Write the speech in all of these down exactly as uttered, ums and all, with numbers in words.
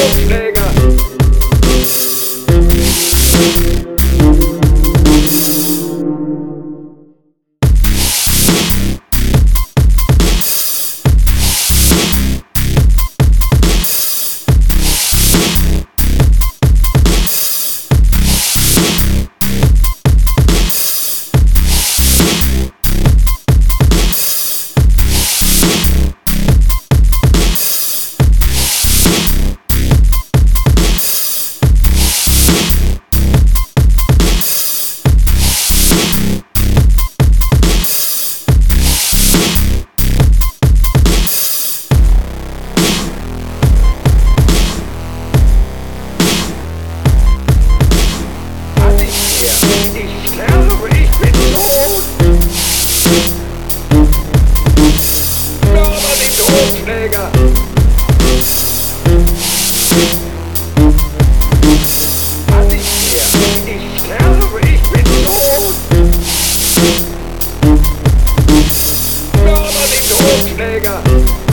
Totschläger! Ich sterbe, ich bin tot! Mörder den Totschläger! Kann nicht mehr! Ich sterbe, ich bin tot! Mörder den Totschläger!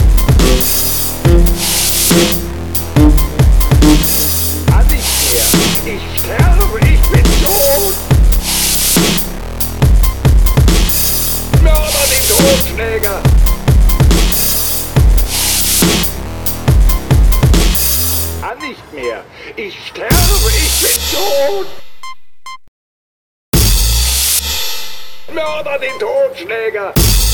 Kann nicht mehr! Ich sterbe, ich bin tot! Mörder den Totschläger! Kann nicht mehr! Ich sterbe, ich bin tot! Mörder den Totschläger!